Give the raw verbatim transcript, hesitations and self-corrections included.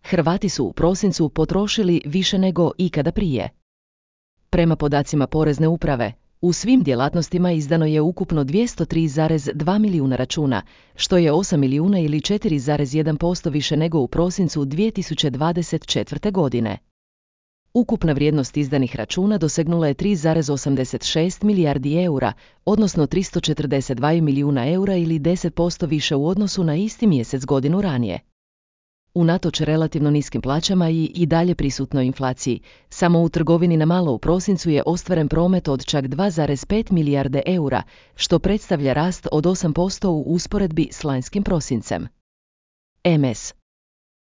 Hrvati su u prosincu potrošili više nego ikada prije. Prema podacima Porezne uprave, u svim djelatnostima izdano je ukupno dvjesto tri zarez dva milijuna računa, što je osam milijuna ili četiri zarez jedan posto više nego u prosincu dvije tisuće dvadeset četvrte. godine. Ukupna vrijednost izdanih računa dosegnula je tri zarez osamdeset šest milijardi eura, odnosno tristo četrdeset dva milijuna eura ili deset posto više u odnosu na isti mjesec godinu ranije. Unatoč relativno niskim plaćama i i dalje prisutnoj inflaciji, samo u trgovini na malo u prosincu je ostvaren promet od čak dva zarez pet milijarde eura, što predstavlja rast od osam posto u usporedbi s lanjskim prosincem. M S